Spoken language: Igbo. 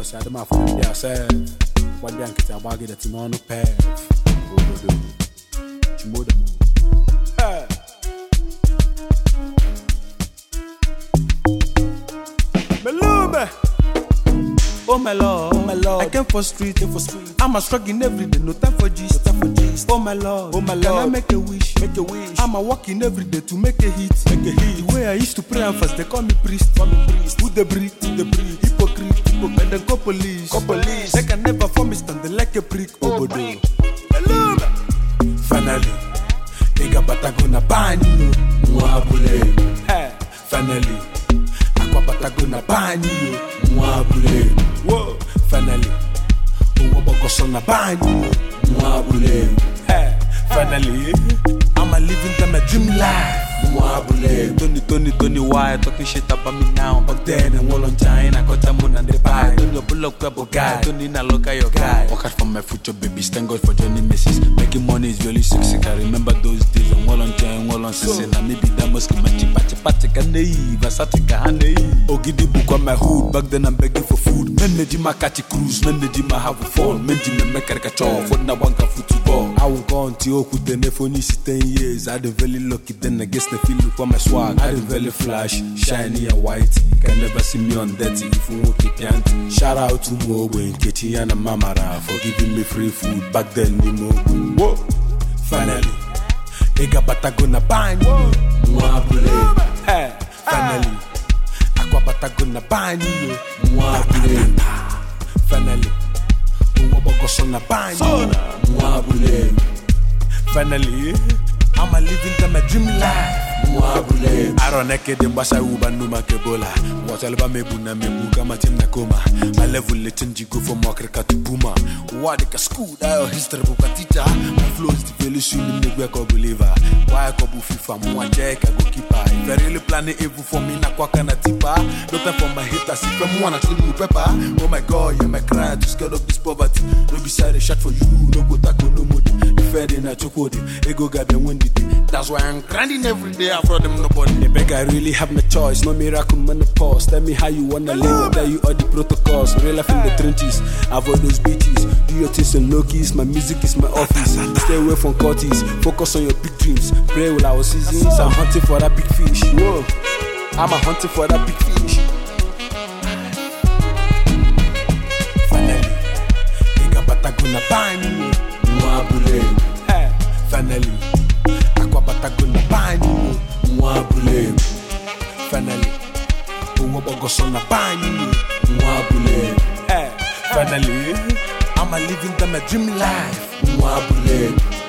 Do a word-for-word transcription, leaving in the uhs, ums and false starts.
say the man for them yourself. What they get a bag that you on the path. Obodo. Chimoda mo. Hey. Melume. Oh my lord, oh my lord, I came for street, came for street. I'm a struggling every day, no time for gist, no time for gist. Oh my lord, oh my lord, can I make a wish, make a wish. I'm a working every day to make a hit, make a hit. The way I used to pray and fast, they call me priest, call me priest. Who they breathe, who they breathe, hypocrite, hypocrite, and then call police, call police. They can never form me standing like a prick. Oh, Obodo. Hello. Finally, they got Batagona Bani, Mwabule. Hey, finally, Aqua Batagona Bani, Mwabule. Whoa, finally, Uwabogosona Bani, Mwabule. Hey, finally, I'm a living them a dream life. Mwabule. Tony, Tony, Tony, why talking shit about me now? Back then, and all on time, I got a moon and the pie. Don't you pull up a guy? Don't need a look at your guy. Work hard for my future babies, thank God for Johnny Missus. Making money is really sexy. I remember those days, and all on time, all on sissing. And maybe that must be my chipati patika naive, Satika honey. Ogidi book on my hood, back then I'm begging for food. Menejima catch a cruise, Menejima have a phone, Menjima make a caricature, for na wanka football. I won't go until Okute Nefoni ten years. I done very lucky, then I guess the feel look for my swag. I done very flash, shiny and white. Can never see me on dirty if you won't keep yanty. Shout out to Mobo and Kechi and Mamara for giving me free food back then. Whoa, finally, they got Batagona Bani. Mwabule. Hey, finally, Aqua Batagona Bani. Mwabule. Finally, Uwabogosona Bani. Mwabule. Finally, I'm a living them a dream life. Mwabule. Aroneke de mbasa uba numa kebola. Watalba mebuna mebuka matim na koma. My level le change go from wakrika to puma. Wadika school da history buka teacher. My flow is the value soon in the way I believer. Why I could FIFA mwa check I go keeper. If I really plan it evil for me na kwa kana tipa. No time for my haters if I'm wanna kill you pepper. Oh my god, yeah my cry to scared of this poverty. No be side a shot for you, no go tackle no modi. Fed in a chokodi, ego got them windy. That's why I'm grinding every day. I brought them nobody. They beg, I really have no choice. No miracle, menopause. Tell me how you wanna live. I tell you all the protocols. Real life in the trenches. Avoid those bitches. Do your things and low keys. My music is my office. Stay away from courties. Focus on your big dreams. Pray with our seasons. I'm hunting for that big fish. Whoa, I'm a hunting for that big fish. Finally, they got Batagona Bani. Mwabule. Hey, finally, Aqua Batagona Bani. Mwabule. Finally, Uwabogosona Bani. Mwabule. Hey, finally, I'm a living them a dream life. Mwabule.